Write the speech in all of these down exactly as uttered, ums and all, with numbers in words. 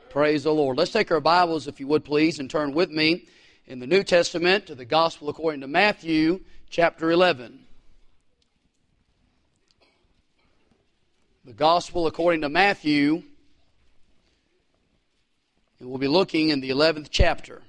Praise the Lord. Let's take our Bibles, if you would please, and turn with me in the New Testament to the Gospel according to Matthew, chapter eleven. The Gospel according to Matthew, and we'll be looking in the eleventh chapter.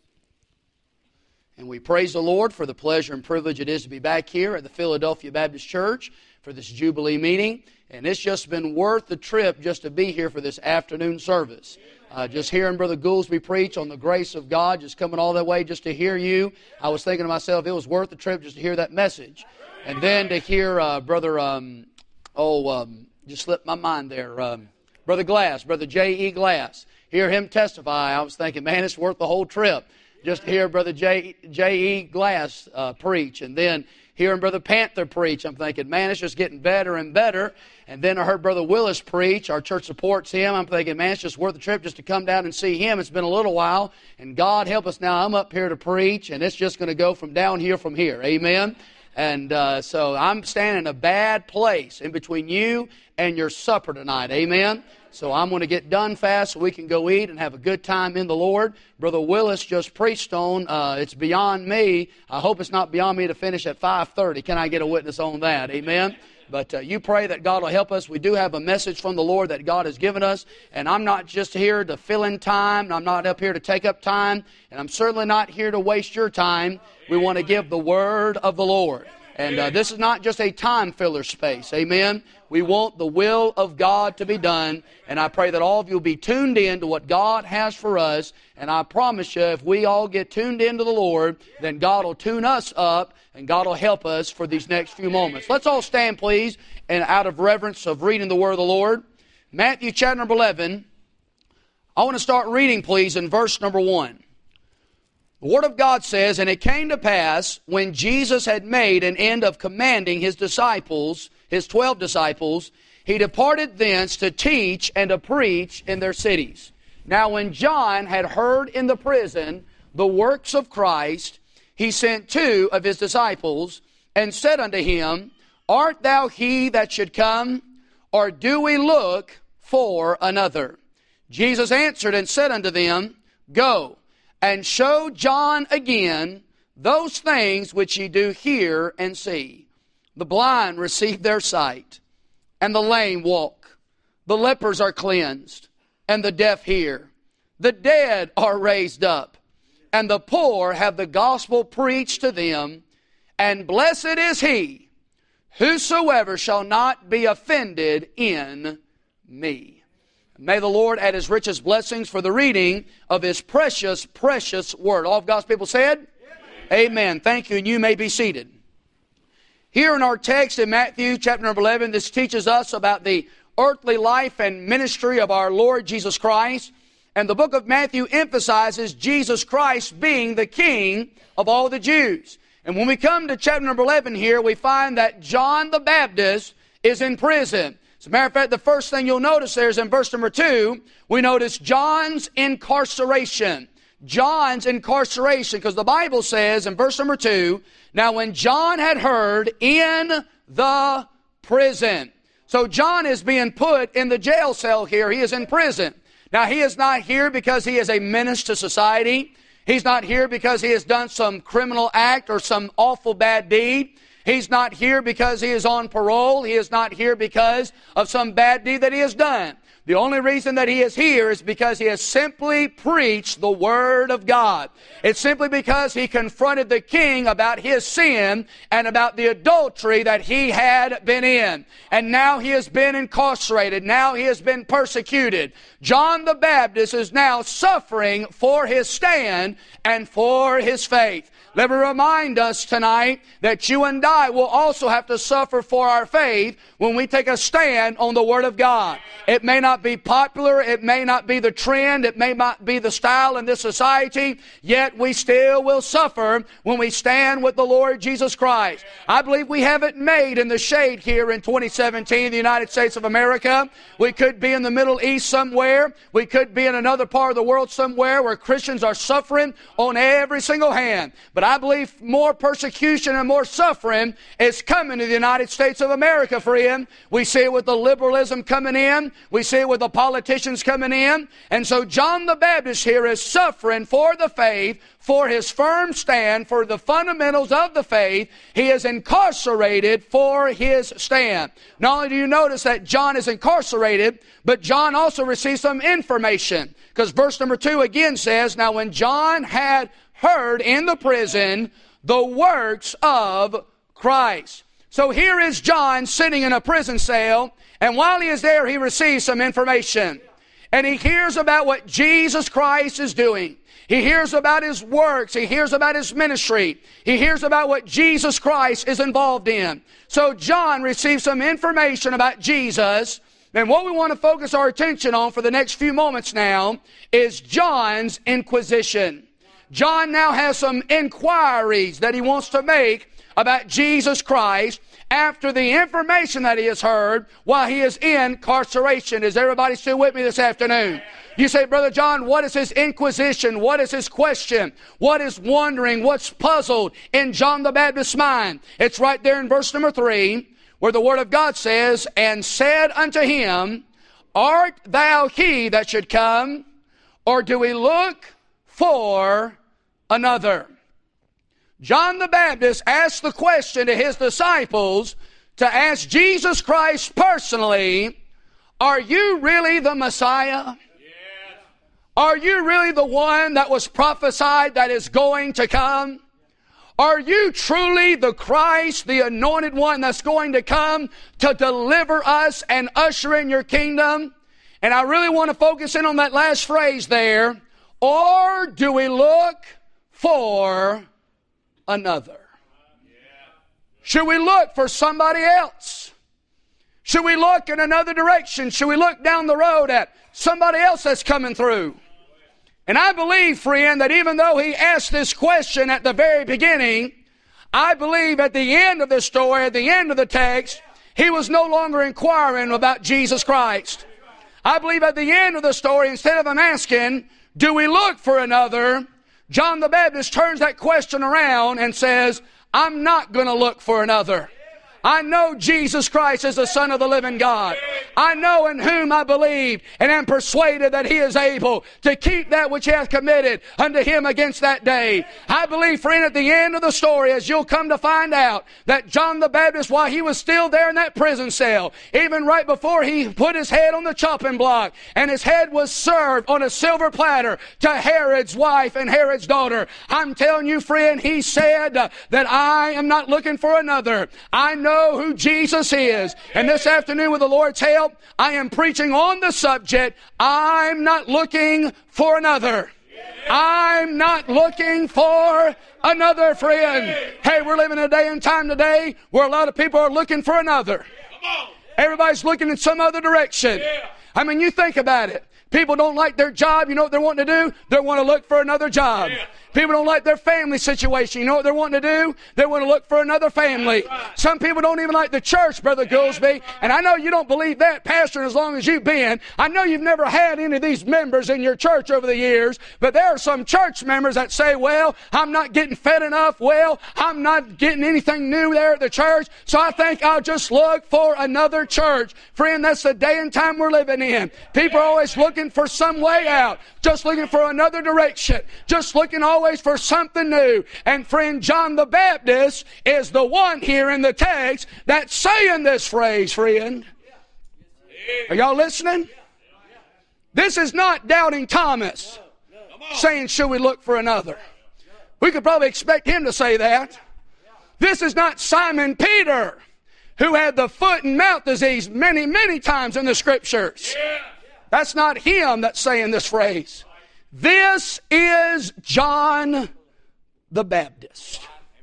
And we praise the Lord for the pleasure and privilege it is to be back here at the Philadelphia Baptist Church for this Jubilee meeting. And it's just been worth the trip just to be here for this afternoon service. Uh, just hearing Brother Goolsby preach on the grace of God, just coming all that way just to hear you. I was thinking to myself, it was worth the trip just to hear that message. And then to hear uh, Brother, um, oh, um, just slipped my mind there, um, Brother Glass, Brother J E. Glass. Hear him testify. I was thinking, man, it's worth the whole trip. Just to hear Brother J. J E. Glass uh, preach. And then hearing Brother Panther preach, I'm thinking, man, it's just getting better and better. And then I heard Brother Willis preach. Our church supports him. I'm thinking, man, it's just worth the trip just to come down and see him. It's been a little while. And God help us now. I'm up here to preach, and it's just going to go from down here from here. Amen? And uh, so I'm standing in a bad place in between you and your supper tonight. Amen? So I'm going to get done fast so we can go eat and have a good time in the Lord. Brother Willis just preached on, uh, it's beyond me. I hope it's not beyond me to finish at five thirty. Can I get a witness on that? Amen? But uh, you pray that God will help us. We do have a message from the Lord that God has given us. And I'm not just here to fill in time. And I'm not up here to take up time. And I'm certainly not here to waste your time. We want to give the word of the Lord. And uh, this is not just a time filler space. Amen? We want the will of God to be done. And I pray that all of you will be tuned in to what God has for us. And I promise you, if we all get tuned into the Lord, then God will tune us up and God will help us for these next few moments. Let's all stand, please, and out of reverence of reading the Word of the Lord. Matthew chapter number eleven. I want to start reading, please, in verse number one. The Word of God says, "And it came to pass, when Jesus had made an end of commanding His disciples, His twelve disciples, He departed thence to teach and to preach in their cities. Now when John had heard in the prison the works of Christ, he sent two of his disciples, and said unto him, Art thou he that should come, or do we look for another? Jesus answered and said unto them, Go, and show John again those things which ye do hear and see. The blind receive their sight, and the lame walk. The lepers are cleansed, and the deaf hear. The dead are raised up, and the poor have the gospel preached to them. And blessed is he whosoever shall not be offended in me." May the Lord add His richest blessings for the reading of His precious, precious Word. All of God's people said? Amen. Amen. Thank you, and you may be seated. Here in our text in Matthew chapter number eleven, this teaches us about the earthly life and ministry of our Lord Jesus Christ. And the book of Matthew emphasizes Jesus Christ being the King of all the Jews. And when we come to chapter number eleven here, we find that John the Baptist is in prison. As a matter of fact, the first thing you'll notice there is in verse number two, we notice John's incarceration. John's incarceration, because the Bible says in verse number two, "Now when John had heard in the prison." So John is being put in the jail cell here. He is in prison. Now he is not here because he is a menace to society. He's not here because he has done some criminal act or some awful bad deed. He's not here because he is on parole. He is not here because of some bad deed that he has done. The only reason that he is here is because he has simply preached the Word of God. It's simply because he confronted the king about his sin and about the adultery that he had been in. And now he has been incarcerated. Now he has been persecuted. John the Baptist is now suffering for his stand and for his faith. Let me remind us tonight that you and I will also have to suffer for our faith when we take a stand on the Word of God. It may not be popular, it may not be the trend, it may not be the style in this society, yet we still will suffer when we stand with the Lord Jesus Christ. I believe we have it made in the shade here in twenty seventeen, the United States of America. We could be in the Middle East somewhere. We could be in another part of the world somewhere where Christians are suffering on every single hand. But I believe more persecution and more suffering is coming to the United States of America, friend. We see it with the liberalism coming in. We see deal with the politicians coming in. And so John the Baptist here is suffering for the faith, for his firm stand, for the fundamentals of the faith. He is incarcerated for his stand. Not only do you notice that John is incarcerated, but John also receives some information. Because verse number two again says, now when John had heard in the prison the works of Christ. So here is John sitting in a prison cell, and while he is there, he receives some information. And he hears about what Jesus Christ is doing. He hears about his works. He hears about his ministry. He hears about what Jesus Christ is involved in. So John receives some information about Jesus. And what we want to focus our attention on for the next few moments now is John's inquisition. John now has some inquiries that he wants to make about Jesus Christ after the information that he has heard while he is in incarceration. Is everybody still with me this afternoon? You say, Brother John, what is his inquisition? What is his question? What is wondering? What's puzzled in John the Baptist's mind? It's right there in verse number three, where the Word of God says, and said unto him, art thou he that should come, or do we look for another? John the Baptist asked the question to his disciples to ask Jesus Christ personally, are you really the Messiah? Yes. Are you really the one that was prophesied that is going to come? Are you truly the Christ, the anointed one that's going to come to deliver us and usher in your kingdom? And I really want to focus in on that last phrase there. Or do we look for another? Should we look for somebody else? Should we look in another direction? Should we look down the road at somebody else that's coming through? And I believe, friend, that even though he asked this question at the very beginning, I believe at the end of the story, at the end of the text, he was no longer inquiring about Jesus Christ. I believe at the end of the story, instead of him asking, do we look for another? John the Baptist turns that question around and says, I'm not going to look for another. I know Jesus Christ is the Son of the living God. I know in whom I believe and am persuaded that He is able to keep that which He hath committed unto Him against that day. I believe, friend, at the end of the story, as you'll come to find out, that John the Baptist, while he was still there in that prison cell, even right before he put his head on the chopping block, and his head was served on a silver platter to Herod's wife and Herod's daughter, I'm telling you, friend, he said uh, that I am not looking for another. I know who Jesus is. And this afternoon, with the Lord's help, I am preaching on the subject, I'm not looking for another. I'm not looking for another, friend. Hey, we're living in a day and time today where a lot of people are looking for another. Everybody's looking in some other direction. I mean, you think about it. People don't like their job. You know what they're wanting to do? They want to look for another job. People don't like their family situation. You know what they're wanting to do? They want to look for another family. Some people don't even like the church, Brother Goolsby. And I know you don't believe that, Pastor, as long as you've been. I know you've never had any of these members in your church over the years. But there are some church members that say, well, I'm not getting fed enough. Well, I'm not getting anything new there at the church. So I think I'll just look for another church. Friend, that's the day and time we're living in. People are always looking for some way out. Just looking for another direction. Just looking always for something new. And friend, John the Baptist is the one here in the text that's saying this phrase, friend. Are y'all listening? This is not doubting Thomas saying, should we look for another? We could probably expect him to say that. This is not Simon Peter, who had the foot and mouth disease many, many times in the Scriptures. That's not him that's saying this phrase. This is John the Baptist.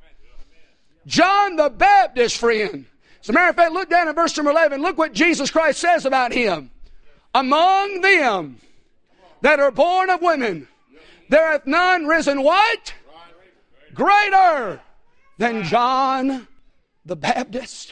John the Baptist, friend. As a matter of fact, look down at verse number eleven. Look what Jesus Christ says about him. Among them that are born of women, there hath none risen what? Greater than John the Baptist.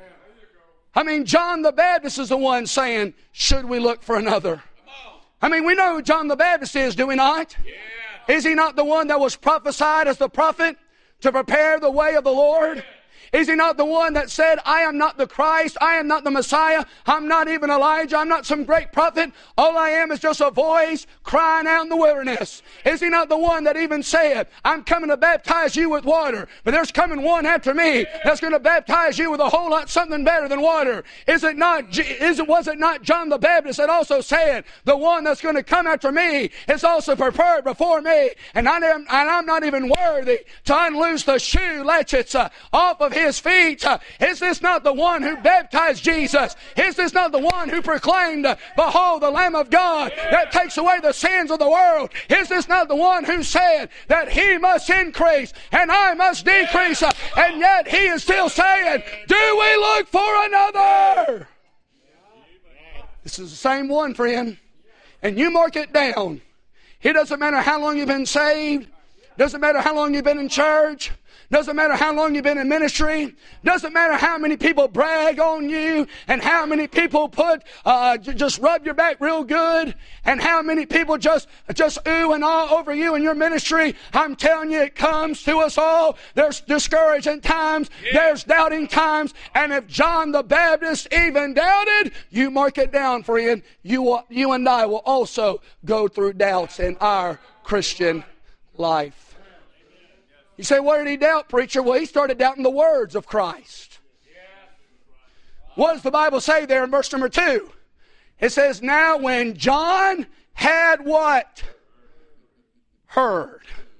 I mean, John the Baptist is the one saying, should we look for another? I mean, we know who John the Baptist is, do we not? Yeah. Is he not the one that was prophesied as the prophet to prepare the way of the Lord? Is He not the one that said, I am not the Christ, I am not the Messiah, I'm not even Elijah, I'm not some great prophet, all I am is just a voice crying out in the wilderness? Is He not the one that even said, I'm coming to baptize you with water, but there's coming one after me that's going to baptize you with a whole lot something better than water? Is it not, is it, was it not John the Baptist that also said, the one that's going to come after me is also prepared before me, and, I am, and I'm not even worthy to unloose the shoe latchets uh, off of His feet? Uh, is this not the one who baptized Jesus? Is this not the one who proclaimed, uh, behold, the Lamb of God that takes away the sins of the world? Is this not the one who said that He must increase and I must decrease? Uh, and yet He is still saying, do we look for another? This is the same one, friend. And you mark it down. It doesn't matter how long you've been saved. Doesn't matter how long you've been in church. Doesn't matter how long you've been in ministry. Doesn't matter how many people brag on you and how many people put uh, just rub your back real good and how many people just just ooh and ah over you in your ministry. I'm telling you, it comes to us all. There's discouraging times. There's doubting times. And if John the Baptist even doubted, you mark it down, friend. You will, you and I will also go through doubts in our Christian life. You say, what did he doubt, preacher? Well, he started doubting the words of Christ. What does the Bible say there in verse number two? It says, now when John had what? Heard.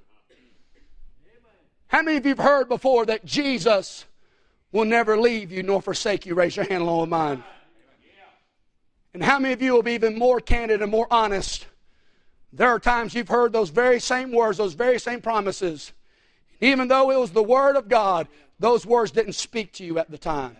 How many of you have heard before that Jesus will never leave you nor forsake you? Raise your hand along with mine. And how many of you will be even more candid and more honest? There are times you've heard those very same words, those very same promises. Even though it was the Word of God, those words didn't speak to you at the time.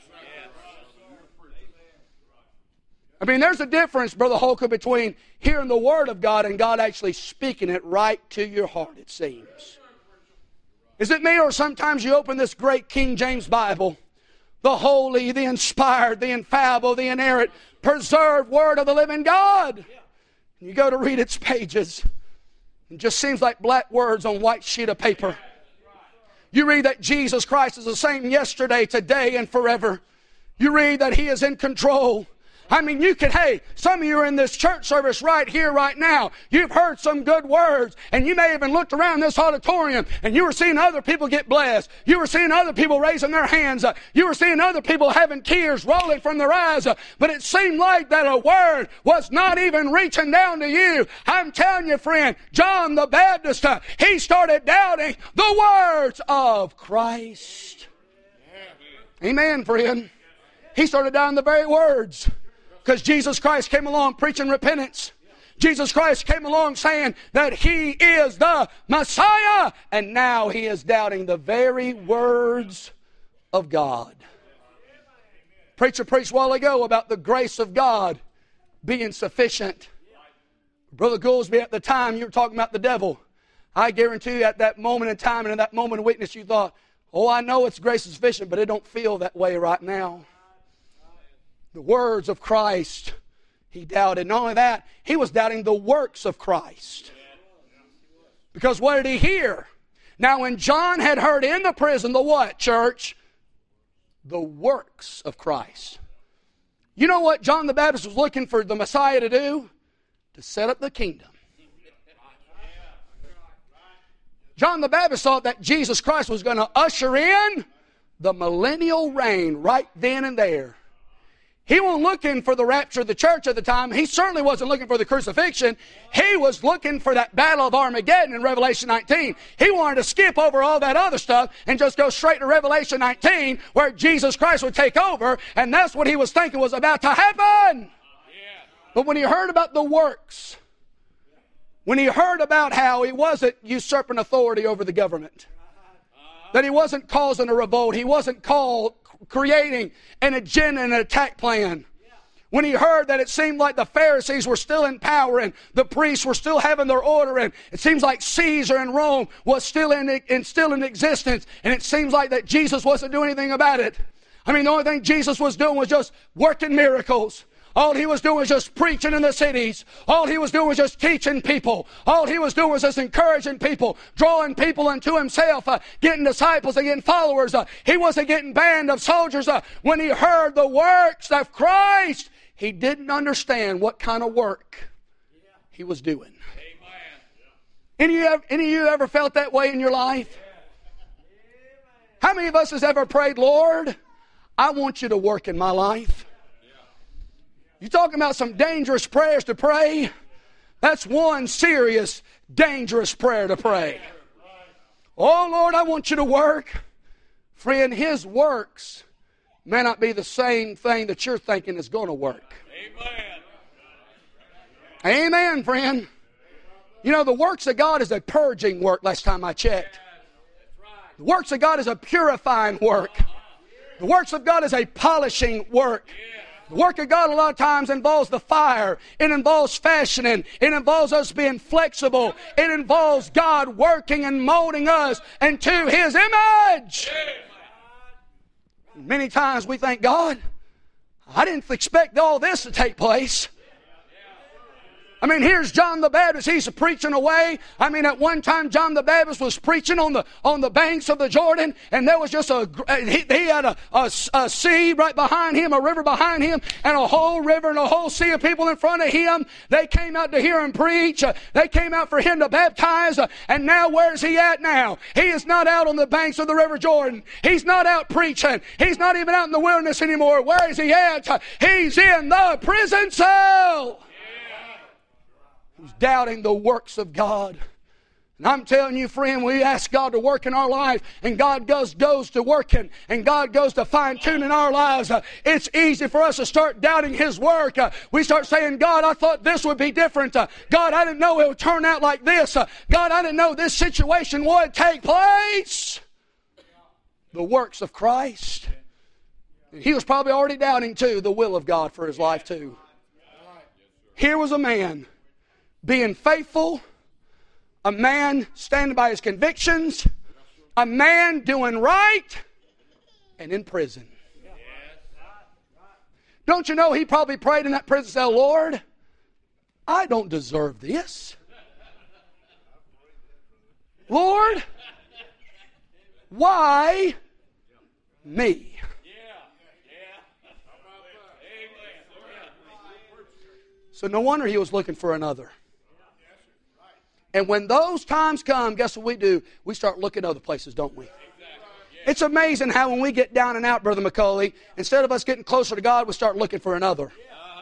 I mean, there's a difference, Brother Holker, between hearing the Word of God and God actually speaking it right to your heart, it seems. Is it me, or sometimes you open this great King James Bible, the holy, the inspired, the infallible, the inerrant, preserved Word of the living God, and you go to read its pages, it just seems like black words on white sheet of paper. You read that Jesus Christ is the same yesterday, today, and forever. You read that He is in control. I mean, you could, hey, some of you are in this church service right here, right now. You've heard some good words, and you may have even looked around this auditorium, and you were seeing other people get blessed. You were seeing other people raising their hands. Uh, you were seeing other people having tears rolling from their eyes. Uh, but it seemed like that a word was not even reaching down to you. I'm telling you, friend, John the Baptist, uh, he started doubting the words of Christ. Amen, friend. He started doubting the very words. Because Jesus Christ came along preaching repentance. Jesus Christ came along saying that He is the Messiah. And now he is doubting the very words of God. Preacher preached a while ago about the grace of God being sufficient. Brother Goolsby, at the time you were talking about the devil. I guarantee you at that moment in time and in that moment of weakness you thought, oh, I know it's grace is sufficient, but it don't feel that way right now. The words of Christ, he doubted. Not only that, he was doubting the works of Christ. Because what did he hear? Now when John had heard in the prison the what, church? The works of Christ. You know what John the Baptist was looking for the Messiah to do? To set up the kingdom. John the Baptist thought that Jesus Christ was going to usher in the millennial reign right then and there. He wasn't looking for the rapture of the church at the time. He certainly wasn't looking for the crucifixion. He was looking for that battle of Armageddon in Revelation nineteen. He wanted to skip over all that other stuff and just go straight to Revelation nineteen where Jesus Christ would take over, and that's what he was thinking was about to happen. But when he heard about the works, when he heard about how he wasn't usurping authority over the government, that he wasn't causing a revolt, he wasn't called creating an agenda and an attack plan. When he heard that it seemed like the Pharisees were still in power and the priests were still having their order, and it seems like Caesar in Rome was still in, in still in existence, and it seems like that Jesus wasn't doing anything about it. I mean, the only thing Jesus was doing was just working miracles. All he was doing was just preaching in the cities. All he was doing was just teaching people. All he was doing was just encouraging people, drawing people unto himself, uh, getting disciples and getting followers. Uh, he wasn't getting band of soldiers. Uh, when he heard the works of Christ, he didn't understand what kind of work he was doing. Any of, you, any of you ever felt that way in your life? How many of us has ever prayed, Lord, I want you to work in my life? You're talking about some dangerous prayers to pray. That's one serious, dangerous prayer to pray. Oh, Lord, I want you to work. Friend, His works may not be the same thing that you're thinking is going to work. Amen. Amen, friend. You know, the works of God is a purging work last time I checked. The works of God is a purifying work. The works of God is a polishing work. The work of God a lot of times involves the fire. It involves fashioning. It involves us being flexible. It involves God working and molding us into His image. Many times we think, God, I didn't expect all this to take place. I mean, here's John the Baptist. He's preaching away. I mean, at one time, John the Baptist was preaching on the on the banks of the Jordan, and there was just a he, he had a, a, a sea right behind him, a river behind him, and a whole river and a whole sea of people in front of him. They came out to hear him preach. Uh, they came out for him to baptize. Uh, and now, where's he at now? He is not out on the banks of the river Jordan. He's not out preaching. He's not even out in the wilderness anymore. Where is he at? Uh, he's in the prison cell. Who's doubting the works of God. And I'm telling you, friend, we ask God to work in our life, and God goes, goes to working, and God goes to fine-tuning our lives. Uh, it's easy for us to start doubting His work. Uh, we start saying, God, I thought this would be different. Uh, God, I didn't know it would turn out like this. Uh, God, I didn't know this situation would take place. The works of Christ. He was probably already doubting, too, the will of God for his life, too. Here was a man being faithful, a man standing by his convictions, a man doing right, and in prison. Don't you know he probably prayed in that prison cell, Lord, I don't deserve this. Lord, why me? So no wonder he was looking for another. And when those times come, guess what we do? We start looking other places, don't we? It's amazing how when we get down and out, Brother McCauley, instead of us getting closer to God, we start looking for another.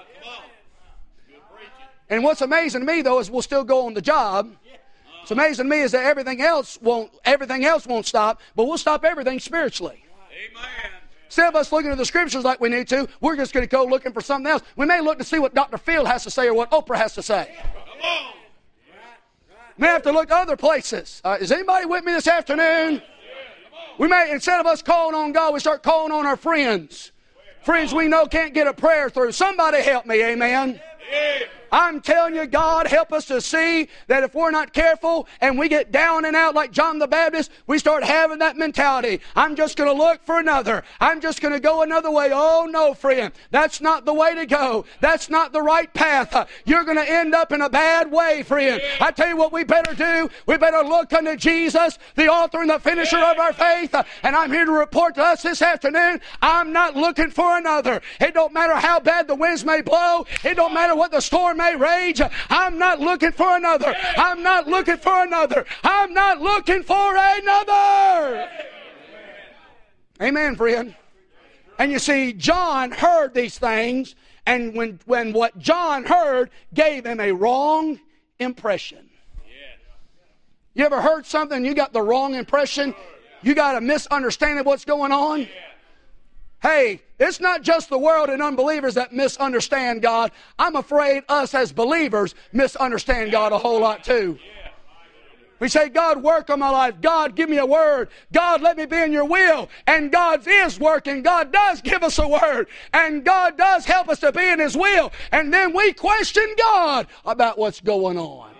And what's amazing to me, though, is we'll still go on the job. What's amazing to me is that everything else won't, everything else won't stop, but we'll stop everything spiritually. Amen. Instead of us looking at the Scriptures like we need to, we're just going to go looking for something else. We may look to see what Doctor Field has to say or what Oprah has to say. Come on. We may have to look to other places. Uh, is anybody with me this afternoon? We may, instead of us calling on God, we start calling on our friends. Friends we know can't get a prayer through. Somebody help me, amen? I'm telling you, God, help us to see that if we're not careful and we get down and out like John the Baptist, we start having that mentality. I'm just going to look for another. I'm just going to go another way. Oh, no, friend. That's not the way to go. That's not the right path. You're going to end up in a bad way, friend. I tell you what we better do. We better look unto Jesus, the author and the finisher of our faith. And I'm here to report to us this afternoon, I'm not looking for another. It don't matter how bad the winds may blow. It don't matter what the storm may rage. I'm not looking for another. I'm not looking for another. I'm not looking for another. Amen, friend. And you see, John heard these things, and when, when what John heard gave him a wrong impression. You ever heard something, you got the wrong impression? You got a misunderstanding of what's going on? Hey, it's not just the world and unbelievers that misunderstand God. I'm afraid us as believers misunderstand God a whole lot too. We say, God, work on my life. God, give me a word. God, let me be in your will. And God is working. God does give us a word. And God does help us to be in His will. And then we question God about what's going on.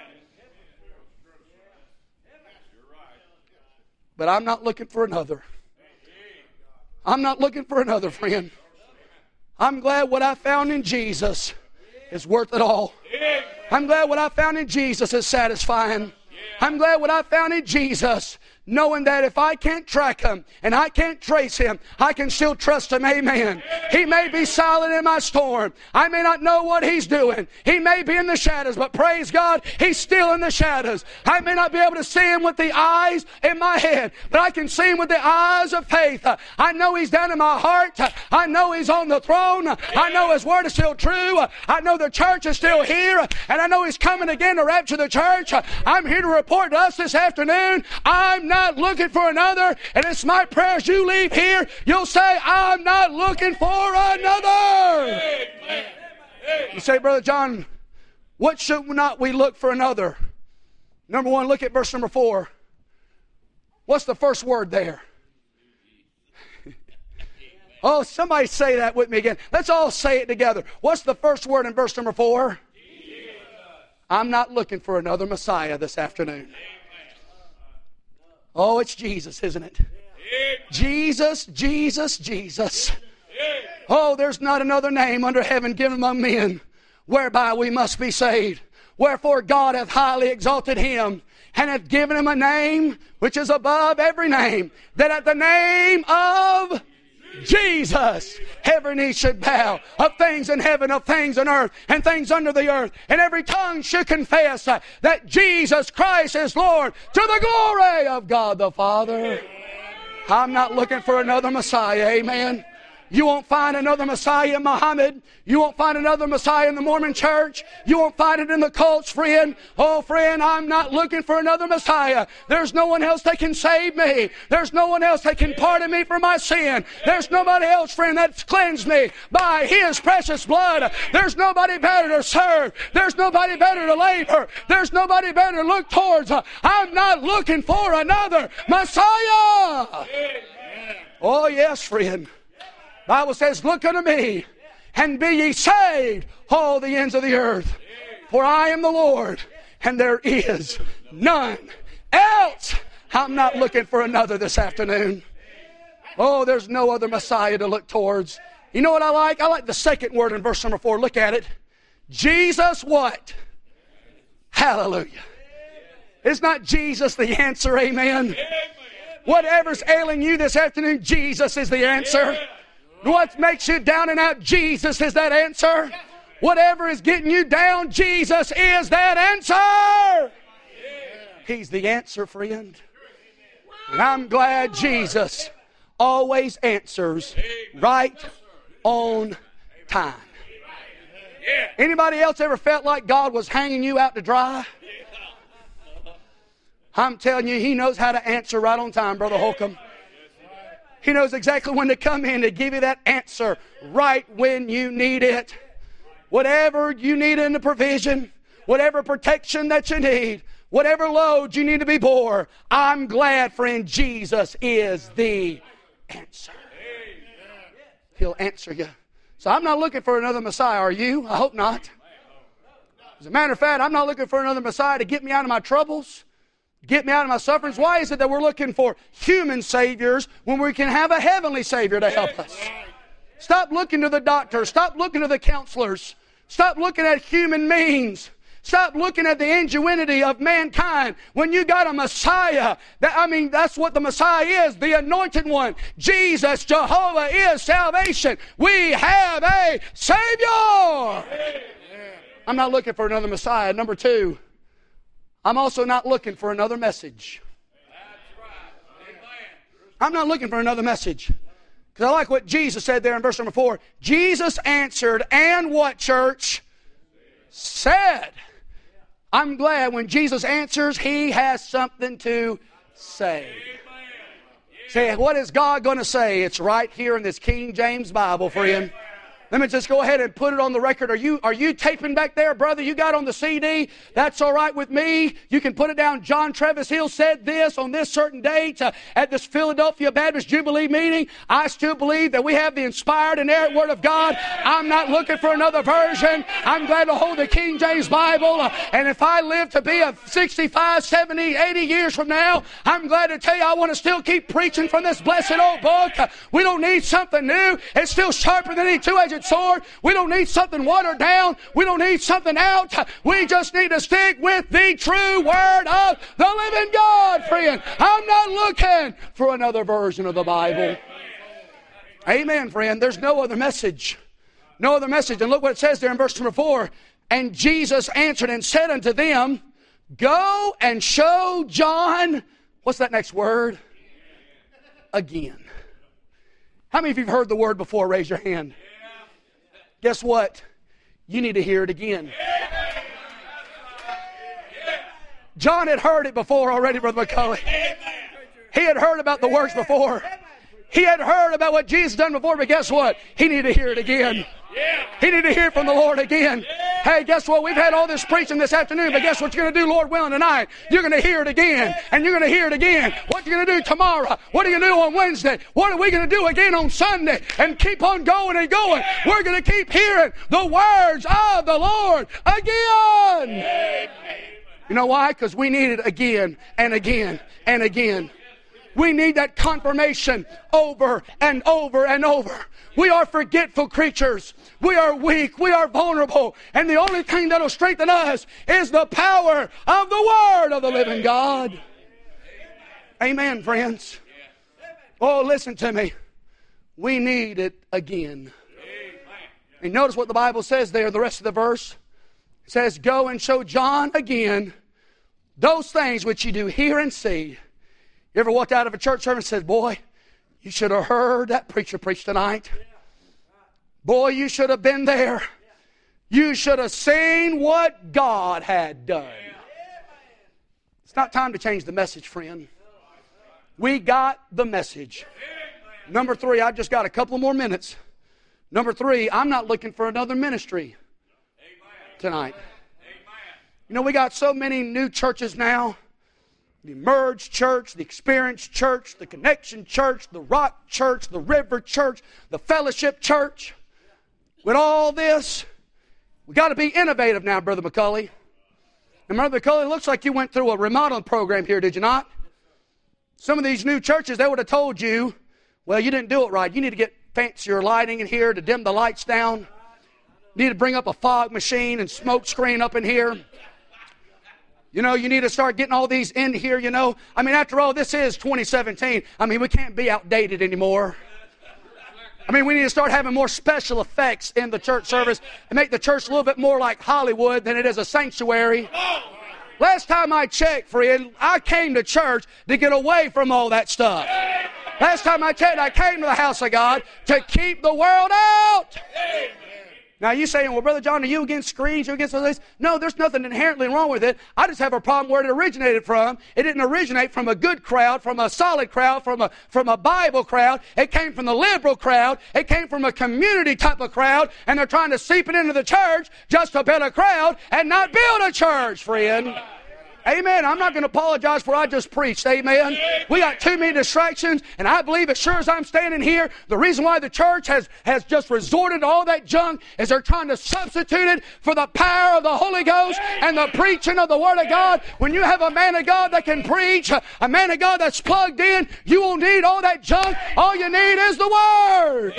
But I'm not looking for another. I'm not looking for another, friend. I'm glad what I found in Jesus is worth it all. I'm glad what I found in Jesus is satisfying. I'm glad what I found in Jesus, knowing that if I can't track Him and I can't trace Him, I can still trust Him. Amen. He may be silent in my storm. I may not know what He's doing. He may be in the shadows, but praise God, He's still in the shadows. I may not be able to see Him with the eyes in my head, but I can see Him with the eyes of faith. I know He's down in my heart. I know He's on the throne. I know His Word is still true. I know the church is still here, and I know He's coming again to rapture the church. I'm here to report to us this afternoon, I'm not looking for another, and it's my prayer as you leave here, you'll say, I'm not looking for another. You say, Brother John, what should not we look for another? Number one, look at verse number four. What's the first word there? Oh, somebody say that with me again. Let's all say it together. What's the first word in verse number four? Jesus. I'm not looking for another Messiah this afternoon. Oh, it's Jesus, isn't it? Jesus, Jesus, Jesus. Oh, there's not another name under heaven given among men whereby we must be saved. Wherefore God hath highly exalted Him and hath given Him a name which is above every name, that at the name of Jesus, every knee should bow, of things in heaven, of things on earth, and things under the earth, and every tongue should confess uh, that Jesus Christ is Lord, to the glory of God the Father. I'm not looking for another Messiah, amen. You won't find another Messiah in Muhammad. You won't find another Messiah in the Mormon church. You won't find it in the cults, friend. Oh, friend, I'm not looking for another Messiah. There's no one else that can save me. There's no one else that can pardon me for my sin. There's nobody else, friend, that's cleansed me by His precious blood. There's nobody better to serve. There's nobody better to labor. There's nobody better to look towards. I'm not looking for another Messiah. Oh, yes, friend. The Bible says, look unto me, and be ye saved, all the ends of the earth. For I am the Lord, and there is none else. I'm not looking for another this afternoon. Oh, there's no other Messiah to look towards. You know what I like? I like the second word in verse number four. Look at it. Jesus what? Hallelujah. Is not Jesus the answer? Amen. Whatever's ailing you this afternoon, Jesus is the answer. What makes you down and out, Jesus is that answer. Whatever is getting you down, Jesus is that answer. He's the answer, friend. And I'm glad Jesus always answers right on time. Anybody else ever felt like God was hanging you out to dry? I'm telling you, He knows how to answer right on time, Brother Holcomb. He knows exactly when to come in to give you that answer right when you need it. Whatever you need in the provision, whatever protection that you need, whatever load you need to be bore, I'm glad, friend, Jesus is the answer. He'll answer you. So I'm not looking for another Messiah. Are you? I hope not. As a matter of fact, I'm not looking for another Messiah to get me out of my troubles, get me out of my sufferings. Why is it that we're looking for human saviors when we can have a heavenly Savior to help us? Stop looking to the doctors. Stop looking to the counselors. Stop looking at human means. Stop looking at the ingenuity of mankind when you got a Messiah. That, I mean, that's what the Messiah is, the anointed one. Jesus, Jehovah is salvation. We have a Savior. I'm not looking for another Messiah. Number two, I'm also not looking for another message. I'm not looking for another message. Because I like what Jesus said there in verse number four. Jesus answered, and what, church? Said. I'm glad when Jesus answers, He has something to say. Say, what is God going to say? It's right here in this King James Bible, friend. Let me just go ahead and put it on the record. Are you, are you taping back there, brother? You got on the C D? That's all right with me. You can put it down. John Travis Hill said this on this certain date uh, at this Philadelphia Baptist Jubilee meeting. I still believe that we have the inspired and inerrant Word of God. I'm not looking for another version. I'm glad to hold the King James Bible. Uh, and if I live to be a sixty-five, seventy, eighty years from now, I'm glad to tell you I want to still keep preaching from this blessed old book. Uh, we don't need something new. It's still sharper than any two-edged two-edged sword. We don't need something watered down. We don't need something out. We just need to stick with the true Word of the living God, friend. I'm not looking for another version of the Bible. Amen, friend. There's no other message. No other message. And look what it says there in verse number four. And Jesus answered and said unto them, go and show John, what's that next word? Again. How many of you have heard the word before? Raise your hand. Guess what? You need to hear it again. John had heard it before already, Brother McCully. He had heard about the works before. He had heard about what Jesus done before, but guess what? He needed to hear it again. He needed to hear from the Lord again. Hey, guess what? We've had all this preaching this afternoon, but guess what you're going to do, Lord willing, tonight? You're going to hear it again, and you're going to hear it again. What are you going to do tomorrow? What are you going to do on Wednesday? What are we going to do again on Sunday? And keep on going and going. We're going to keep hearing the words of the Lord again. You know why? Because we need it again and again and again. We need that confirmation over and over and over. We are forgetful creatures. We are weak. We are vulnerable. And the only thing that will strengthen us is the power of the Word of the living God. Amen, friends. Oh, listen to me. We need it again. And notice what the Bible says there, the rest of the verse. It says, go and show John again those things which you do hear and see. You ever walked out of a church service and said, boy, you should have heard that preacher preach tonight. Boy, you should have been there. You should have seen what God had done. It's not time to change the message, friend. We got the message. Number three, I've just got a couple more minutes. Number three, I'm not looking for another ministry tonight. You know, we got so many new churches now. The Emerge Church, the Experience Church, the Connection Church, the Rock Church, the River Church, the Fellowship Church. With all this, we got to be innovative now, Brother McCully. And Brother McCully, it looks like you went through a remodeling program here, did you not? Some of these new churches, they would have told you, well, you didn't do it right. You need to get fancier lighting in here to dim the lights down. You need to bring up a fog machine and smoke screen up in here. You know, you need to start getting all these in here, you know. I mean, after all, this is twenty seventeen. I mean, we can't be outdated anymore. I mean, we need to start having more special effects in the church service and make the church a little bit more like Hollywood than it is a sanctuary. Last time I checked, friend, I came to church to get away from all that stuff. Last time I checked, I came to the house of God to keep the world out. Now, you saying, well, Brother John, are you against screens? Are you against all this? No, there's nothing inherently wrong with it. I just have a problem where it originated from. It didn't originate from a good crowd, from a solid crowd, from a, from a Bible crowd. It came from the liberal crowd. It came from a community type of crowd, and they're trying to seep it into the church just to build a crowd and not build a church, friend. Amen. I'm not going to apologize for what I just preached. Amen. We got too many distractions, and I believe as sure as I'm standing here, the reason why the church has, has just resorted to all that junk is they're trying to substitute it for the power of the Holy Ghost and the preaching of the Word of God. When you have a man of God that can preach, a man of God that's plugged in, you won't need all that junk. All you need is the Word.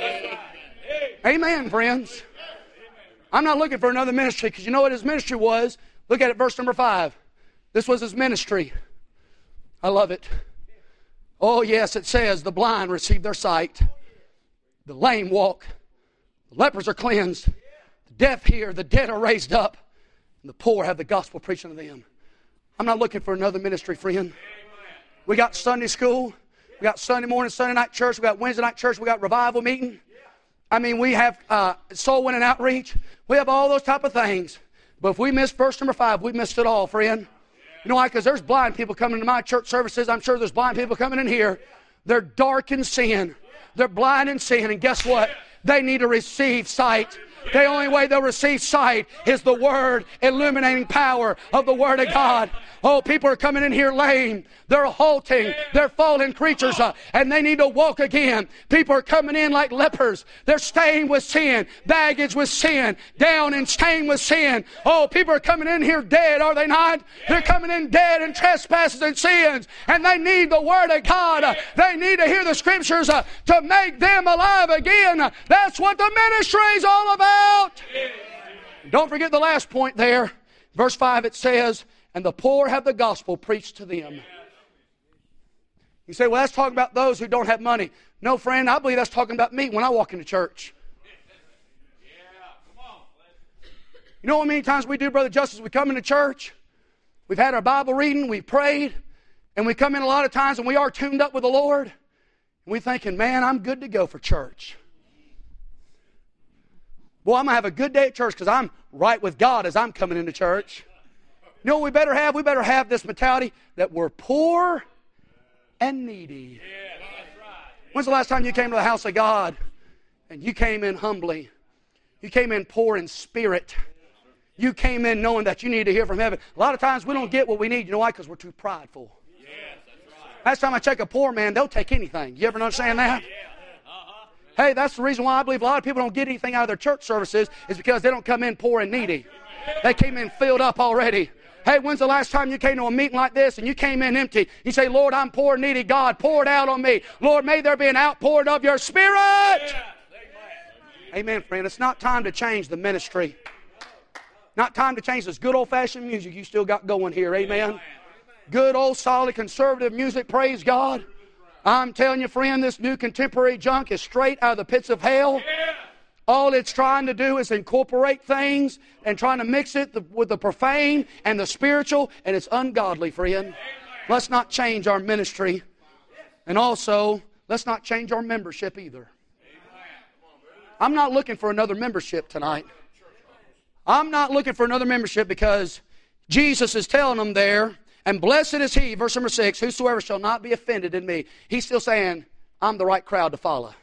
Amen, friends. I'm not looking for another ministry, because you know what his ministry was? Look at it, verse number five. This was his ministry. I love it. Oh, yes, it says, the blind receive their sight. The lame walk. The lepers are cleansed. The deaf hear. The dead are raised up. And the poor have the gospel preached unto them. I'm not looking for another ministry, friend. We got Sunday school. We got Sunday morning, Sunday night church. We got Wednesday night church. We got revival meeting. I mean, we have uh, soul winning outreach. We have all those type of things. But if we miss verse number five, we missed it all, friend. You know why? Because there's blind people coming into my church services. I'm sure there's blind people coming in here. They're dark in sin. They're blind in sin. And guess what? They need to receive sight. The only way they'll receive sight is the Word, illuminating power of the Word of God. Oh, people are coming in here lame. They're halting. They're fallen creatures, uh, and they need to walk again. People are coming in like lepers. They're staying with sin, baggage with sin, down and stained with sin. Oh, people are coming in here dead, are they not? They're coming in dead in trespasses and sins, and they need the Word of God. Uh, they need to hear the Scriptures uh, to make them alive again. Uh, that's what the ministry is all about. Don't forget the last point there. Verse five, it says, and the poor have the gospel preached to them. You say, well, that's talking about those who don't have money. No, friend, I believe that's talking about me when I walk into church. You know how many times we do, Brother Justice? We come into church, we've had our Bible reading, we've prayed, and we come in a lot of times and we are tuned up with the Lord, and we're thinking, man, I'm good to go for church. Boy, I'm going to have a good day at church because I'm right with God as I'm coming into church. You know what we better have? We better have this mentality that we're poor and needy. When's the last time you came to the house of God and you came in humbly? You came in poor in spirit. You came in knowing that you need to hear from heaven. A lot of times we don't get what we need. You know why? Because we're too prideful. Last time I check a poor man, they'll take anything. You ever understand that? Hey, that's the reason why I believe a lot of people don't get anything out of their church services is because they don't come in poor and needy. They came in filled up already. Hey, when's the last time you came to a meeting like this and you came in empty? You say, Lord, I'm poor and needy. God, pour it out on me. Lord, may there be an outpouring of your Spirit. Yeah. Amen, friend. It's not time to change the ministry. Not time to change this good old-fashioned music you still got going here. Amen. Good old solid conservative music. Praise God. I'm telling you, friend, this new contemporary junk is straight out of the pits of hell. Yeah. All it's trying to do is incorporate things and trying to mix it with the profane and the spiritual, and it's ungodly, friend. Let's not change our ministry. And also, let's not change our membership either. I'm not looking for another membership tonight. I'm not looking for another membership because Jesus is telling them there, and blessed is he, verse number six, whosoever shall not be offended in me. He's still saying, I'm the right crowd to follow.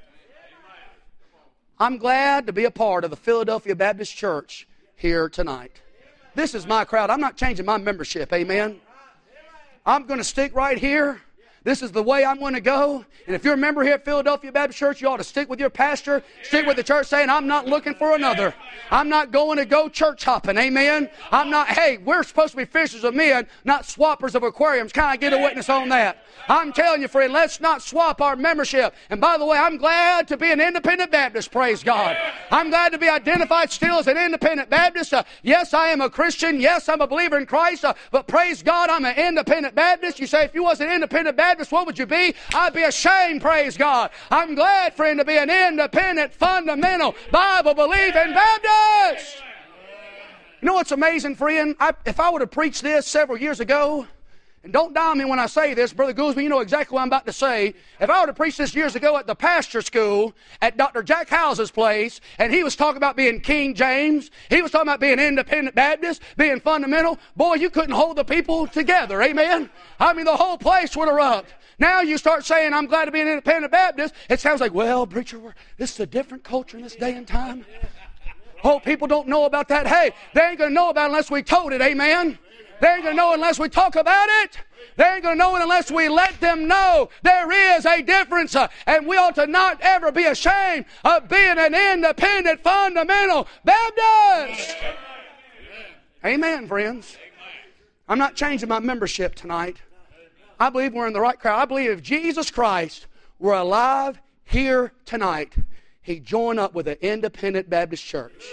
I'm glad to be a part of the Philadelphia Baptist Church here tonight. This is my crowd. I'm not changing my membership. Amen. I'm going to stick right here. This is the way I'm going to go. And if you're a member here at Philadelphia Baptist Church, you ought to stick with your pastor, stick with the church, saying, I'm not looking for another. I'm not going to go church hopping. Amen. I'm not, hey, we're supposed to be fishers of men, not swappers of aquariums. Can I get a witness on that? I'm telling you, friend, let's not swap our membership. And by the way, I'm glad to be an independent Baptist, praise God. I'm glad to be identified still as an independent Baptist. Uh, yes, I am a Christian. Yes, I'm a believer in Christ. Uh, but praise God, I'm an independent Baptist. You say, if you was an independent Baptist, what would you be? I'd be ashamed, praise God. I'm glad, friend, to be an independent, fundamental, Bible-believing Baptist. You know what's amazing, friend? I, if I would have preached this several years ago, and don't die on me when I say this, Brother Goolsby, you know exactly what I'm about to say. If I would have preached this years ago at the pastor school at Doctor Jack House's place, and he was talking about being King James, he was talking about being independent Baptist, being fundamental, boy, you couldn't hold the people together, amen? I mean, the whole place would erupt. Now you start saying, I'm glad to be an independent Baptist. It sounds like, well, preacher, we're, this is a different culture in this day and time. Oh, people don't know about that. Hey, they ain't going to know about it unless we told it, amen? They ain't going to know unless we talk about it. They ain't going to know it unless we let them know there is a difference. Uh, and we ought to not ever be ashamed of being an independent, fundamental Baptist. Amen, Amen friends. Amen. I'm not changing my membership tonight. I believe we're in the right crowd. I believe if Jesus Christ were alive here tonight, he'd join up with an independent Baptist church.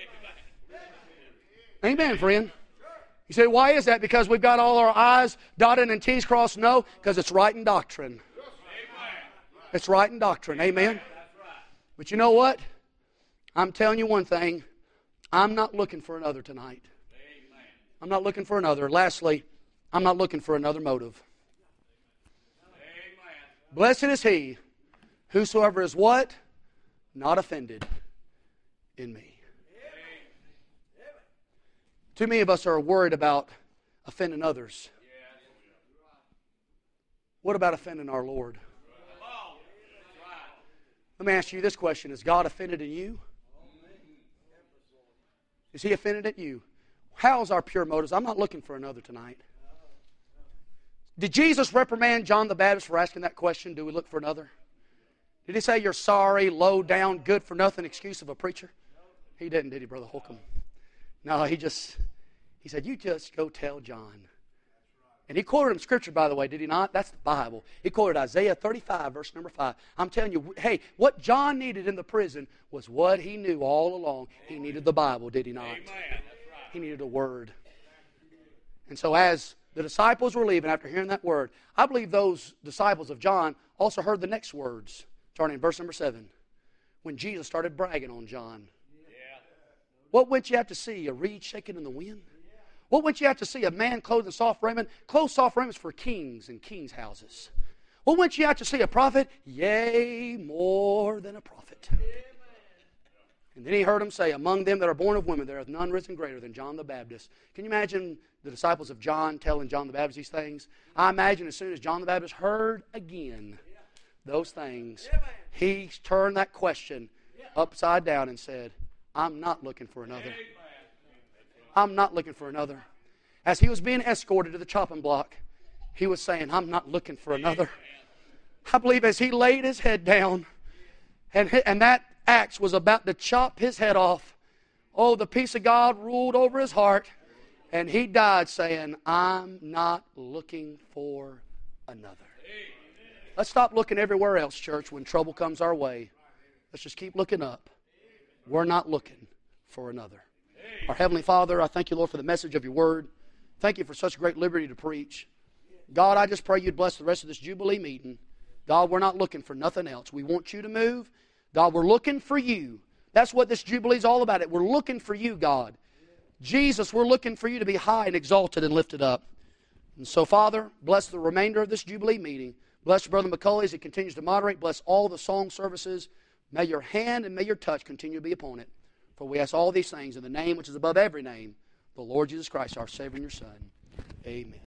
Amen, friend. You say, why is that? Because we've got all our I's dotted and T's crossed? No, because it's right in doctrine. It's right in doctrine. Amen. But you know what? I'm telling you one thing. I'm not looking for another tonight. I'm not looking for another. Lastly, I'm not looking for another motive. Blessed is he whosoever is what? Not offended in me. Too many of us are worried about offending others. What about offending our Lord? Let me ask you this question. Is God offended in you? Is he offended at you? How's our pure motives? I'm not looking for another tonight. Did Jesus reprimand John the Baptist for asking that question? Do we look for another? Did he say you're sorry, low down, good for nothing excuse of a preacher? He didn't, did he, Brother Holcomb? No, he just, he said, you just go tell John. And he quoted him scripture, by the way, did he not? That's the Bible. He quoted Isaiah thirty-five, verse number five. I'm telling you, hey, what John needed in the prison was what he knew all along. He needed the Bible, did he not? Amen. He needed a word. And so as the disciples were leaving after hearing that word, I believe those disciples of John also heard the next words. Starting in verse number seven. When Jesus started bragging on John. Yeah. What went you out to see? A reed shaking in the wind? What went you out to see? A man clothed in soft raiment? Clothed soft raiments for kings and kings' houses. What went you out to see? A prophet? Yea, more than a prophet. And then he heard him say, among them that are born of women, there hath none risen greater than John the Baptist. Can you imagine the disciples of John telling John the Baptist these things? I imagine as soon as John the Baptist heard again those things, he turned that question upside down and said, I'm not looking for another. I'm not looking for another. As he was being escorted to the chopping block, he was saying, I'm not looking for another. I believe as he laid his head down and, and that axe was about to chop his head off, oh, the peace of God ruled over his heart, and he died saying, I'm not looking for another. Let's stop looking everywhere else, church, when trouble comes our way. Let's just keep looking up. We're not looking for another. Our Heavenly Father, I thank you, Lord, for the message of your word. Thank you for such great liberty to preach. God, I just pray you'd bless the rest of this Jubilee meeting. God, we're not looking for nothing else. We want you to move. God, we're looking for you. That's what this Jubilee is all about. It. We're looking for you, God. Jesus, we're looking for you to be high and exalted and lifted up. And so, Father, bless the remainder of this Jubilee meeting. Bless Brother McCulley as he continues to moderate. Bless all the song services. May your hand and may your touch continue to be upon it. For we ask all these things in the name which is above every name, the Lord Jesus Christ, our Savior and your Son. Amen.